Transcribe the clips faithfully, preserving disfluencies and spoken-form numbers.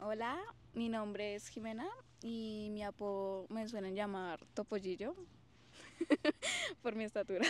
Hola, mi nombre es Jimena y mi apodo me suelen llamar Topollillo por mi estatura.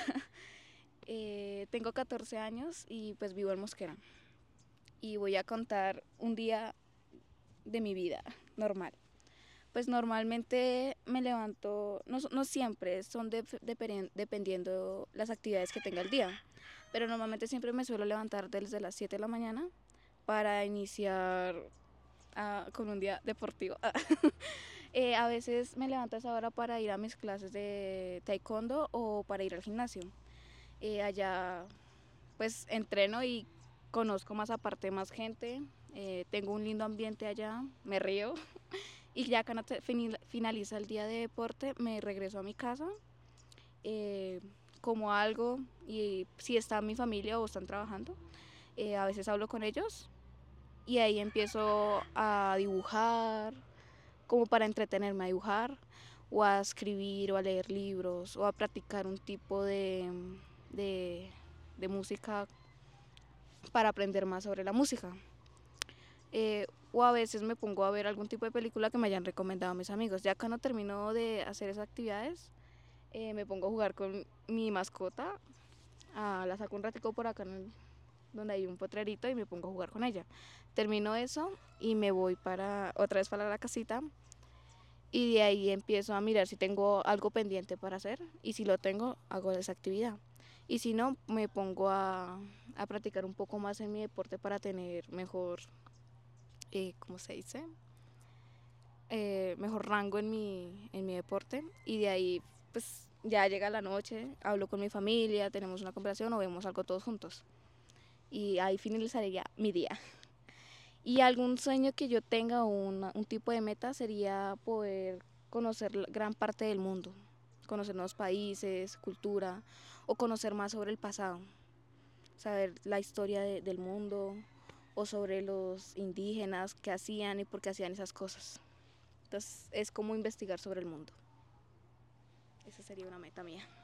Eh, tengo catorce años y pues vivo en Mosquera y voy a contar un día de mi vida normal. Pues normalmente me levanto, no, no siempre, son de- deperen- dependiendo las actividades que tenga el día, pero normalmente siempre me suelo levantar desde las siete de la mañana para iniciar ah, con un día deportivo. Eh, a veces me levanto a esa hora para ir a mis clases de taekwondo o para ir al gimnasio. Eh, allá pues entreno y conozco más aparte más gente. Eh, tengo un lindo ambiente allá, me río. Y ya cuando te- fini- finaliza el día de deporte, me regreso a mi casa, eh, como algo y si está mi familia o están trabajando, eh, a veces hablo con ellos y ahí empiezo a dibujar, como para entretenerme, a dibujar o a escribir o a leer libros o a practicar un tipo de, de, de música para aprender más sobre la música. Eh, o a veces me pongo a ver algún tipo de película que me hayan recomendado mis amigos. Ya cuando termino de hacer esas actividades, eh, me pongo a jugar con mi mascota. Ah, la saco un ratico por acá en el- donde hay un potrerito y me pongo a jugar con ella. Termino eso y me voy para otra vez para la casita y de ahí empiezo a mirar si tengo algo pendiente para hacer y si lo tengo, hago esa actividad. Y si no, me pongo a, a practicar un poco más en mi deporte para tener mejor, eh, ¿cómo se dice? Eh, mejor rango en mi, en mi deporte. Y de ahí, pues ya llega la noche, hablo con mi familia, tenemos una conversación o vemos algo todos juntos. Y ahí finalizaría mi día. Y algún sueño que yo tenga, un, un tipo de meta, sería poder conocer la- gran parte del mundo, conocer nuevos países, cultura, o conocer más sobre el pasado, saber la historia de- del mundo, o sobre los indígenas, qué hacían y por qué hacían esas cosas. Entonces es como investigar sobre el mundo. Esa sería una meta mía.